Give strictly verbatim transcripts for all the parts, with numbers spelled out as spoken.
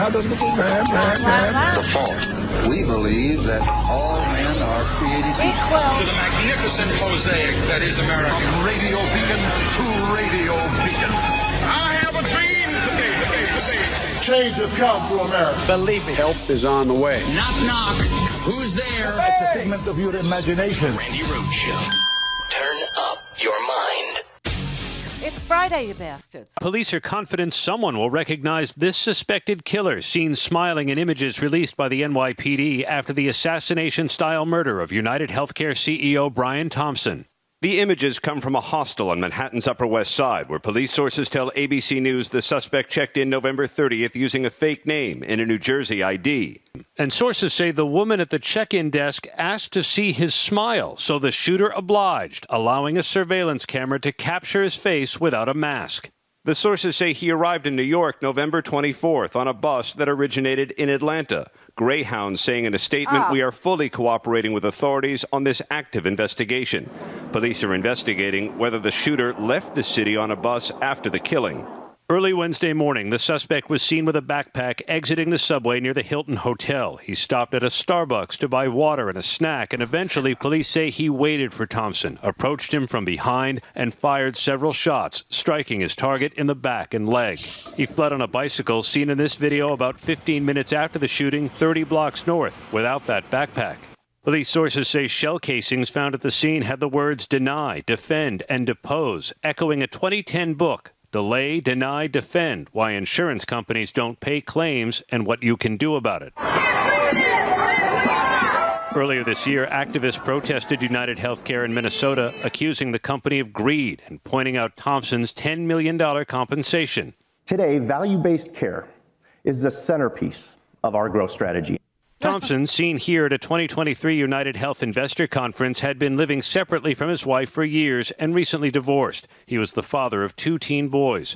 The fault. We believe that all men are created equal. To the magnificent mosaic that is America. From radio beacon to radio beacon. I have a dream today. Change has come to America. Believe me. Help is on the way. Knock, knock. Who's there? It's a figment of your imagination. Randy Rhoads Show. Turn up your mind. It's Friday, you bastards. Police are confident someone will recognize this suspected killer, seen smiling in images released by the N Y P D after the assassination-style murder of United Healthcare C E O Brian Thompson. The images come from a hostel on Manhattan's Upper West Side, where police sources tell A B C News the suspect checked in November thirtieth using a fake name in a New Jersey I D. And sources say the woman at the check-in desk asked to see his smile, so the shooter obliged, allowing a surveillance camera to capture his face without a mask. The sources say he arrived in New York November twenty-fourth on a bus that originated in Atlanta. Greyhound saying in a statement, ah. "We are fully cooperating with authorities on this active investigation." Police are investigating whether the shooter left the city on a bus after the killing. Early Wednesday morning, the suspect was seen with a backpack exiting the subway near the Hilton Hotel. He stopped at a Starbucks to buy water and a snack, and eventually police say he waited for Thompson, approached him from behind, and fired several shots, striking his target in the back and leg. He fled on a bicycle, seen in this video about fifteen minutes after the shooting, thirty blocks north, without that backpack. Police sources say shell casings found at the scene had the words deny, defend, and depose, echoing a twenty ten book. Delay, Deny, Defend, Why Insurance Companies Don't Pay Claims and What You Can Do About It. Earlier this year, activists protested United Healthcare in Minnesota, accusing the company of greed and pointing out Thompson's ten million dollars compensation. Today, value-based care is the centerpiece of our growth strategy. Thompson, seen here at a twenty twenty-three United Health Investor Conference, had been living separately from his wife for years and recently divorced. He was the father of two teen boys. Oh.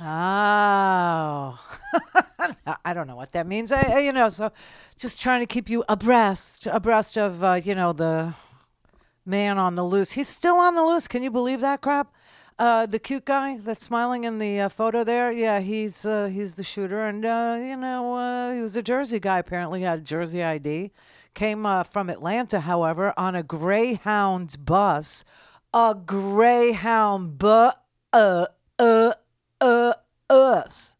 I don't know what that means. I, I, you know, so just trying to keep you abreast, abreast of, uh, you know, the man on the loose. He's still on the loose. Can you believe that crap? Uh, the cute guy that's smiling in the uh, photo there, yeah, he's uh, he's the shooter. And, uh, you know, uh, he was a Jersey guy, apparently. He had a Jersey I D. Came uh, from Atlanta, however, on a Greyhound bus. A Greyhound bus. Uh, uh, uh, us.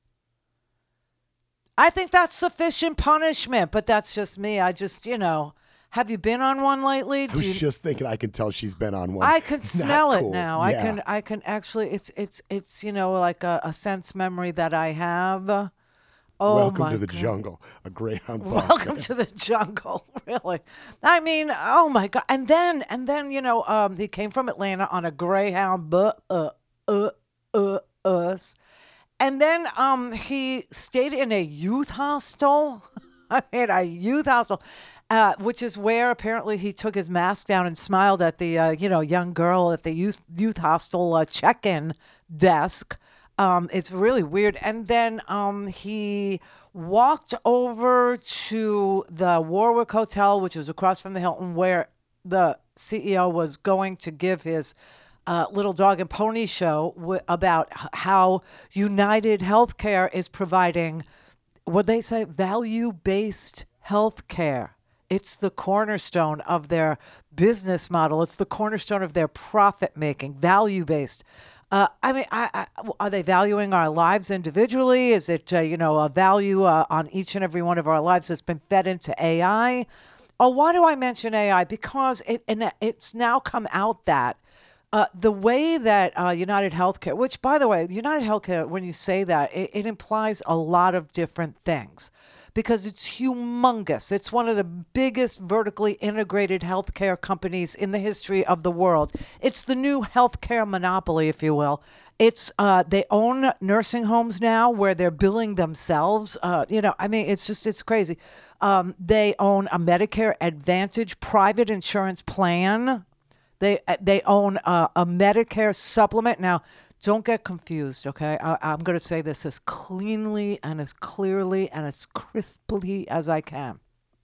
I think that's sufficient punishment, but that's just me. I just, you know... Have you been on one lately? I was you, just thinking I can tell she's been on one. I can smell Not it cool. now. Yeah. I can I can actually it's it's it's you know like a, a sense memory that I have. Oh Welcome my to the God. jungle. A Greyhound bus. Welcome to the jungle. Really. I mean, oh my God. And then and then, you know, um he came from Atlanta on a Greyhound bu- uh uh uh us. And then um he stayed in a youth hostel. I mean, a youth hostel. Uh, which is where apparently he took his mask down and smiled at the uh, you know young girl at the youth youth hostel uh, check-in desk. Um, it's really weird. And then um, he walked over to the Warwick Hotel, which was across from the Hilton, where the C E O was going to give his uh, little dog and pony show w- about h- how United Healthcare is providing, what they say, value-based healthcare. It's the cornerstone of their business model. It's the cornerstone of their profit-making, value-based. Uh, I mean, I, I, are they valuing our lives individually? Is it, uh, you know, a value uh, on each and every one of our lives that's been fed into A I? Oh, why do I mention A I? Because it and it's now come out that uh, the way that uh, United Healthcare, which, by the way, United Healthcare, when you say that, it, it implies a lot of different things. Because it's humongous. It's one of the biggest vertically integrated healthcare companies in the history of the world. It's the new healthcare monopoly, if you will. It's uh, they own nursing homes now where they're billing themselves. Uh, you know, I mean, it's just it's crazy. Um, they own a Medicare Advantage private insurance plan. They they own a, a Medicare supplement now. Don't get confused, okay? I, I'm going to say this as cleanly and as clearly and as crisply as I can.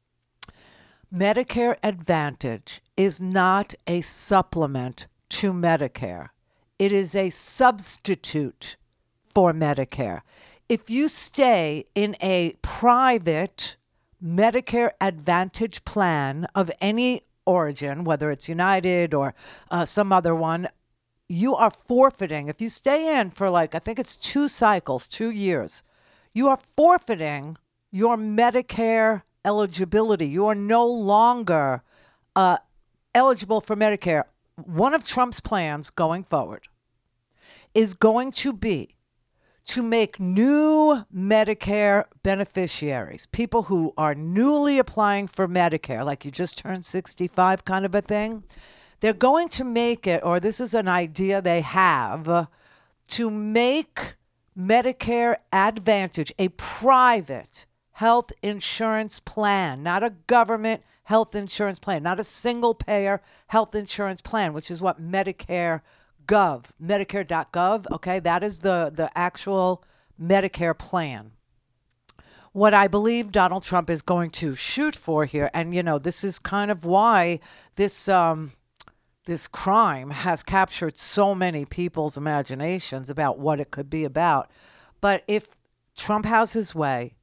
Medicare Advantage is not a supplement to Medicare. It is a substitute for Medicare. if you stay in a private Medicare Advantage plan of any origin, whether it's United or uh, some other one, you are forfeiting. If you stay in for like, I think it's two cycles, two years, you are forfeiting your Medicare eligibility. You are no longer uh, eligible for Medicare. One of Trump's plans going forward is going to be to make new Medicare beneficiaries, people who are newly applying for Medicare, like you just turned sixty-five kind of a thing. They're going to make it, or this is an idea they have, uh, to make Medicare Advantage a private health insurance plan, not a government health insurance plan, not a single payer health insurance plan, which is what Medicare Gov, Medicare dot gov, okay, that is the, the actual Medicare plan. What I believe Donald Trump is going to shoot for here, and, you know, this is kind of why this um, this crime has captured so many people's imaginations about what it could be about. But if Trump has his way,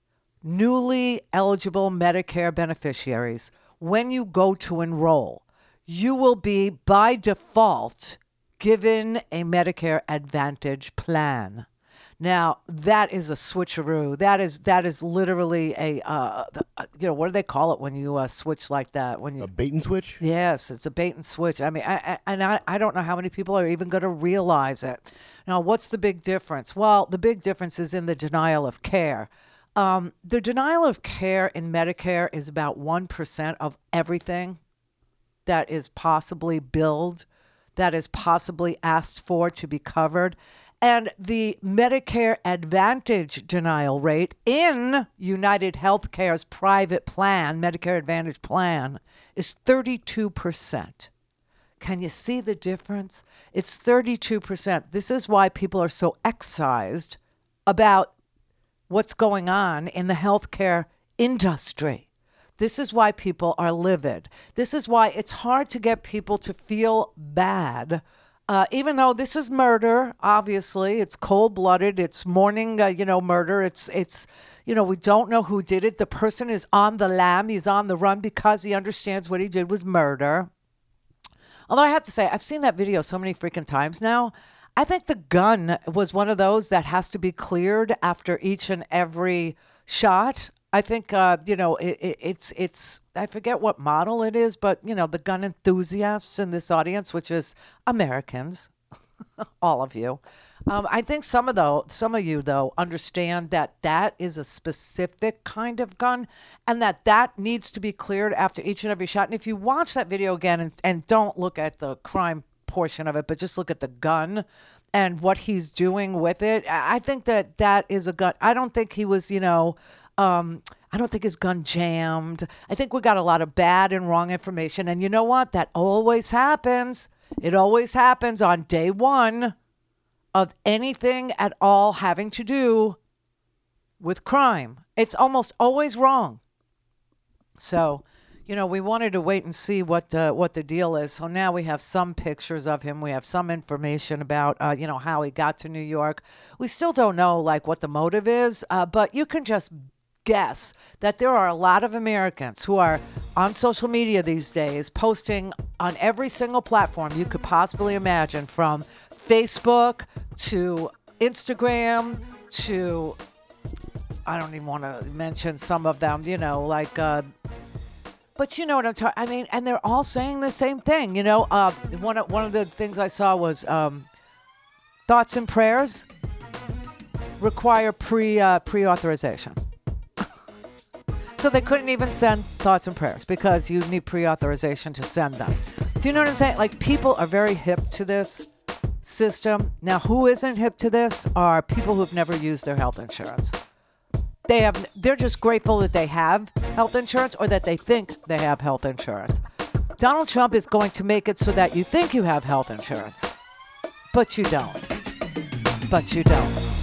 newly eligible Medicare beneficiaries, when you go to enroll, you will be, by default, given a Medicare Advantage plan. Now, that is a switcheroo. That is that is literally a, uh, you know, what do they call it when you uh, switch like that? When you A bait and switch? Yes, it's a bait and switch. I mean, I, I, and I, I don't know how many people are even going to realize it. Now, what's the big difference? Well, the big difference is in the denial of care. Um, the denial of care in Medicare is about one percent of everything that is possibly billed, that is possibly asked for to be covered. And the Medicare Advantage denial rate in United Healthcare's private plan, Medicare Advantage plan, is thirty-two percent. Can you see the difference? It's thirty-two percent. This is why people are so excised about what's going on in the healthcare industry. This is why people are livid. This is why it's hard to get people to feel bad, uh, even though this is murder. Obviously, it's cold-blooded. It's morning, uh, you know, murder. It's it's you know, we don't know who did it. The person is on the lam. He's on the run because he understands what he did was murder. Although I have to say, I've seen that video so many freaking times now. I think the gun was one of those that has to be cleared after each and every shot. I think, uh, you know, it, it, it's, it's, I forget what model it is, but, you know, the gun enthusiasts in this audience, which is Americans, all of you. Um, I think some of though, some of you, though, understand that that is a specific kind of gun and that that needs to be cleared after each and every shot. And if you watch that video again and, and don't look at the crime portion of it, but just look at the gun and what he's doing with it, I think that that is a gun. I don't think he was, you know, Um, I don't think his gun jammed. I think we got a lot of bad and wrong information. And you know what? That always happens. It always happens on day one of anything at all having to do with crime. It's almost always wrong. So, you know, we wanted to wait and see what uh, what the deal is. So now we have some pictures of him. We have some information about, uh, you know, how he got to New York. We still don't know, like, what the motive is, uh, but you can just guess that there are a lot of Americans who are on social media these days posting on every single platform you could possibly imagine, from Facebook to Instagram to, I don't even want to mention some of them, you know, like, uh, but you know what I'm talking, I mean, and they're all saying the same thing, you know. Uh, one, of, one of the things I saw was um, thoughts and prayers require pre, uh, pre-authorization. So they couldn't even send thoughts and prayers because you need pre-authorization to send them. Do you know what I'm saying? Like, people are very hip to this system. Now, who isn't hip to this are people who've never used their health insurance. They have, they're just grateful that they have health insurance or that they think they have health insurance. Donald Trump is going to make it so that you think you have health insurance, but you don't. But you don't.